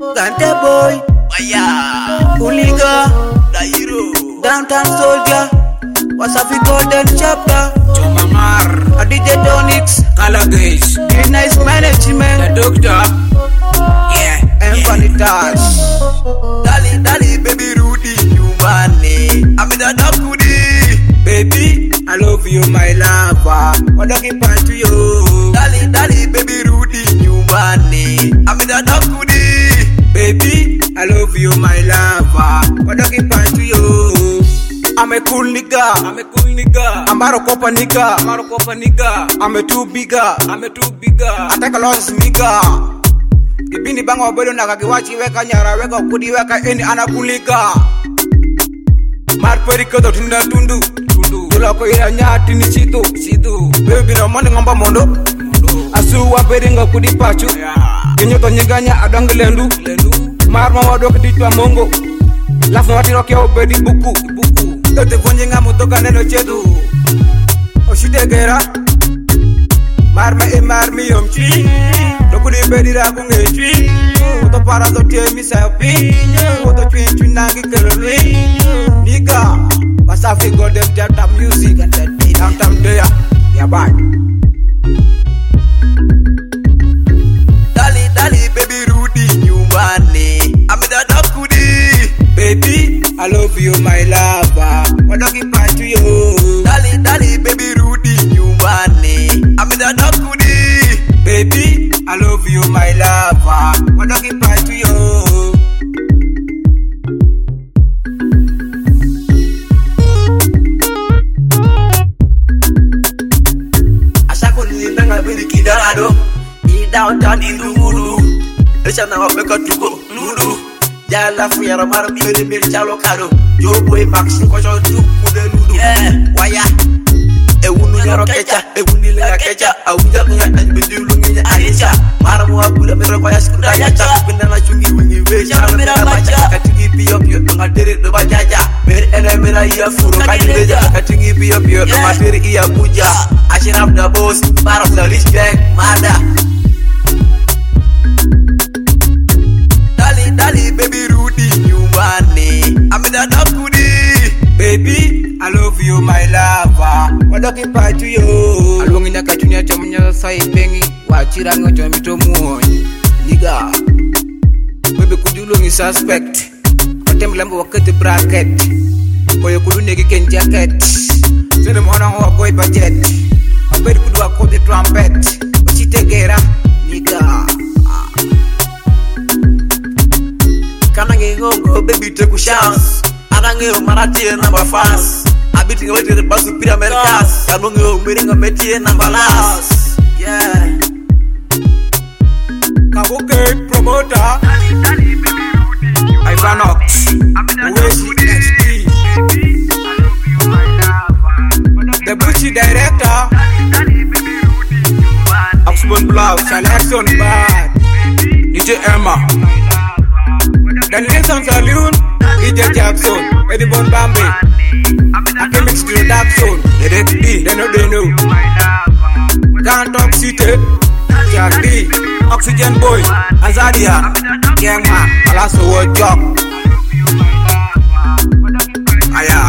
Gante boy, Waya, Uliga, Dairo, Downtown Soldier, Wasafi Golden Chapter, Chomamar, DJ Donix, Kalagage, Green Nice Management, the Doctor, and Funny Tash. Dali, baby Rudy, you money. I'm in the dog goodie, baby. I love you, my lover. What do you plan to you? Dali, baby Rudy, you money. I'm in the dog goodie, baby. I love you, my lover. What do you plan to you? I'm a cool nigga. I'm a Marokopa nigga. I'm a too bigger. I take a lot of nigga. Kipindi bango bodo nakakiwachi weka nyara weka kudi weka eni anakulika. Marperi kodo tinda tundu. Tulako ira nyati ni chitu. Baby na mwani ngomba mondo. Asu waperi nga kudi pachu. Kinyoto nyiganya adangi lendu. Marma wadok ditwa mongo. Lafu watiro kia obedi buku. Yote funji nga mutoka neno chedu. Oshitegera. Marmi yomchi. Nokuli bedi ragu ngechi. Uto para do tie misapi. Uto chwin nangi keroli. Nigga, Wasafi Golden Chapter music and that downtown there. Yeah, bye. Dali, baby Rudy, you money. I'm in the dog goodie, baby. I love you, my lover. What do you plan to you? Dali, baby Rudy, you money. I'm in the dog goodie, baby. I love you, my lover. What do you plan to you? Kidado, downtown in Lulu. Listen now, make a to go Lulu. Jala Fiera Marbi, the Chalo Cado. Joe Boy Max, Cocho, Lulu. Yeah, why? A woman, a woman, catcher, I would have been doing Aisha. Maramo, put a mirror by a screwdriver, when I should give you a macha to give you up your material, the Bajaja, made an emira food, I to give you up your material, Puja. I should have the boss, part of the respect, mother. Dali, baby Rudy, you money. I'm in the dog goodie, baby. I love you, my lover. What do you plan to you? Along in the Katunia Chamina Sai Pengi, Wachirango Jamito Moon. Nigga, baby, could you look in suspect? But them lambo walk at the bracket. Or you could nigga can jacket. Send them on our boy budget. I bet could walk out the trumpet. But she take it up, nigga. Go, baby, take a chance. Anange Marati number fast. I beat you to the bus of Americas. I'm going to meeting a métier number last. Yeah. Kabuke promoter. Ivanox. The Bushy director. Oxford Blouse. Selection bad. DJ Emma. The Nelson Saloon, DJ Jackson, Eddie Bon Bambi, Akemix Production, the they know. Can't talk city, Jack D, Oxygen Boy, Azadia, Gang Man, Alasso World Job. Aya.